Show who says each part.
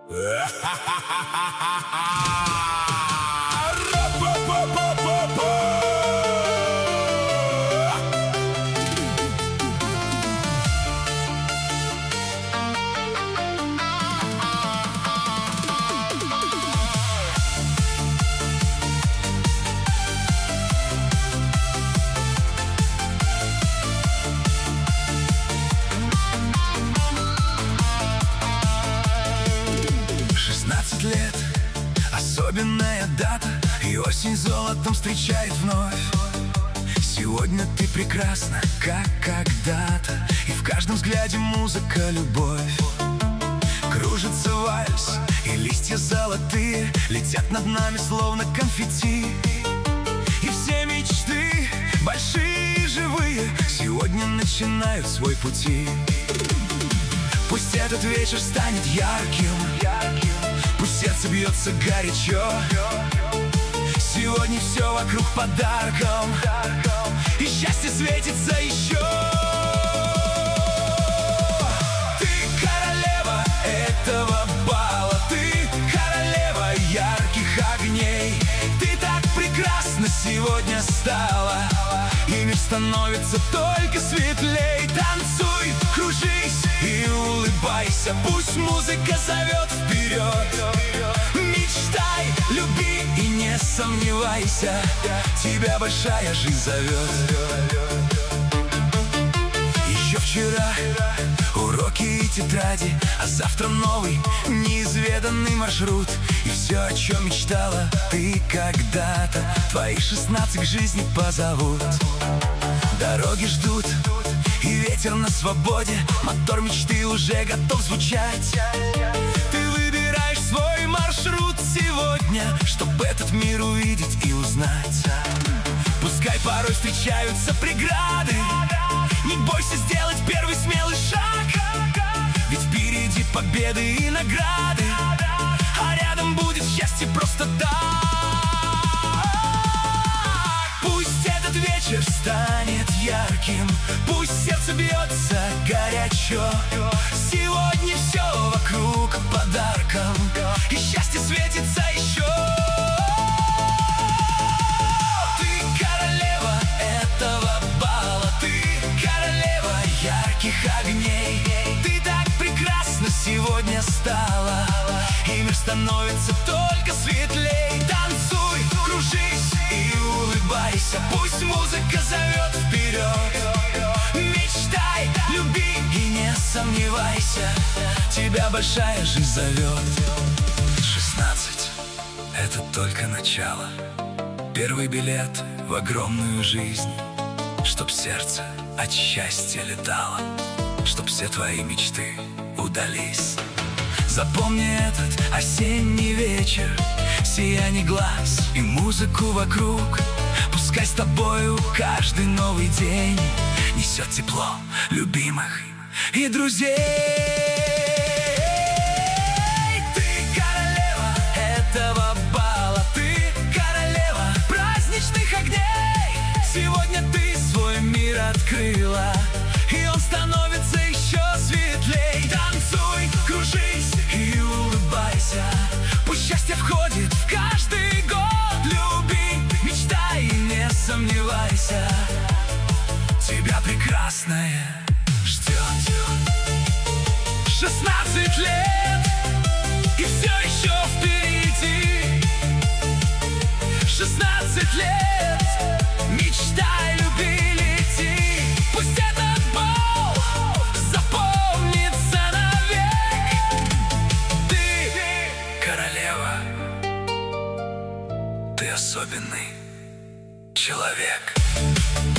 Speaker 1: Лет, особенная дата, и осень золотом встречает вновь. Сегодня ты прекрасна, как когда-то, и в каждом взгляде музыка, любовь. Кружится вальс, и листья золотые летят над нами, словно конфетти. И все мечты, большие и живые, сегодня начинают свой пути. Пусть этот вечер станет ярким, пусть сердце бьется горячо. Сегодня все вокруг подарком, и счастье светится еще. Ты королева этого бала, ты королева ярких огней. Ты так прекрасна сегодня стала, и мир становится только светлей. Танцуй, кружись и улыбайся, пусть музыка зовет вперед. Мечтай, люби и не сомневайся, тебя большая жизнь зовет. Еще вчера уроки и тетради, а завтра новый, неизведанный маршрут. И все, о чем мечтала ты когда-то, твои 16 к жизни позовут. Дороги ждут, и ветер на свободе, мотор мечты уже готов звучать. Ты выбираешь свой маршрут сегодня, чтобы этот мир увидеть и узнать. Пускай порой встречаются преграды, не бойся сделать первый смелый шаг, ведь впереди победы и награды, а рядом будет счастье просто так. Пусть этот вечер станет ярким, пусть сердце бьется горячо. Сегодня все вокруг подарком, и счастье светится еще. Ты королева этого бала, ты королева ярких огней. Ты так прекрасна сегодня стала, и мир становится только светлей. Танцуй, кружись и улыбайся, пусть музыка зовет вперед. Мечтай, люби и не сомневайся, тебя большая жизнь зовет. 16 — это только начало, первый билет в огромную жизнь. Чтоб сердце от счастья летало, чтоб все твои мечты удались. Запомни этот осенний вечер, сияние глаз и музыку вокруг. Пускай с тобою каждый новый день несет тепло любимых и друзей. Ты королева этого бала, ты королева праздничных огней. Сегодня ты свой мир открыла, и он становится еще светлей. Танцуй, кружись и улыбайся, пусть счастье входит в каждый год. Люби, мечтай и не сомневайся, тебя прекрасное ждет. 16 лет, и все еще впереди. 16 лет, мечтай, люби, лети. Пусть этот бал запомнится навек. Ты королева, ты особенный человек.